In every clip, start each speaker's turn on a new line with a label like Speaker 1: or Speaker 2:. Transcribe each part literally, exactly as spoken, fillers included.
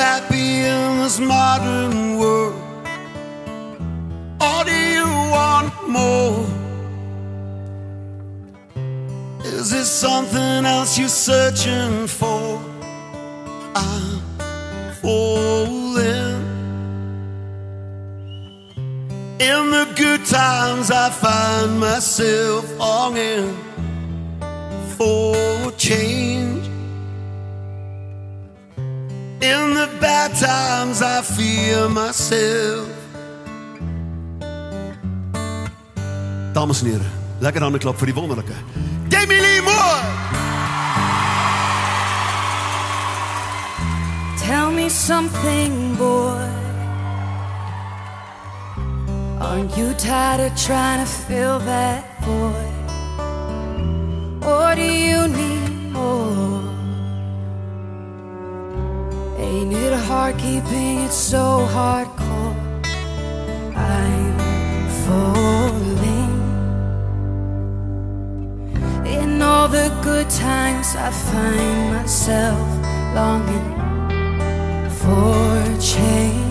Speaker 1: happy in this modern world? Or do you want more? Is there something else you're searching for? I'm falling. In the good times I find myself longing for change. In the bad times I fear myself. Dames en heren, lekker handenklap voor die wonderlijke Demi Lee Moore.
Speaker 2: Tell me something, boy. Aren't you tired of trying to fill that void? Or do you need more? Ain't it hard keeping it so hardcore? I'm falling. In all the good times I find myself longing for change.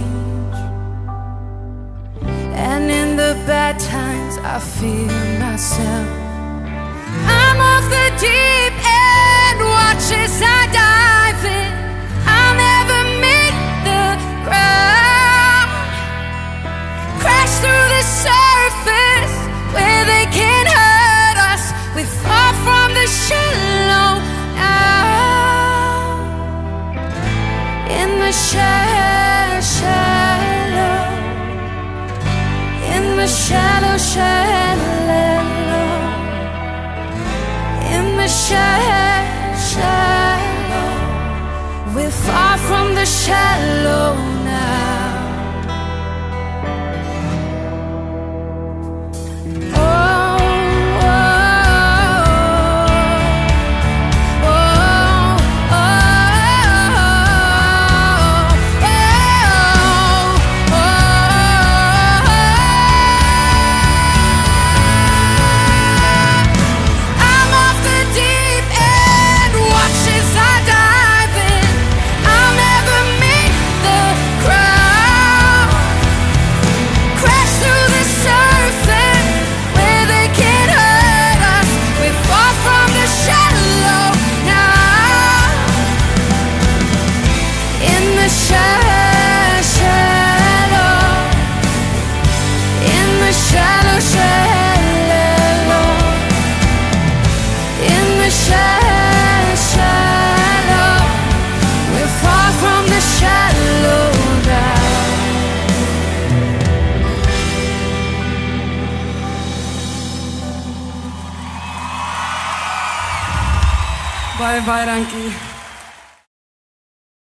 Speaker 2: And in the bad times I fear myself. I'm off the deep end, watch as I dive in. I'll never meet the ground. Crash through the surface where they can't hurt us. We fall from the shallow now. In the shallow, shallow. In the shallow, shallow. In the shallow, shallow. We're far from the shallow now.
Speaker 3: Bye bye, Ranky.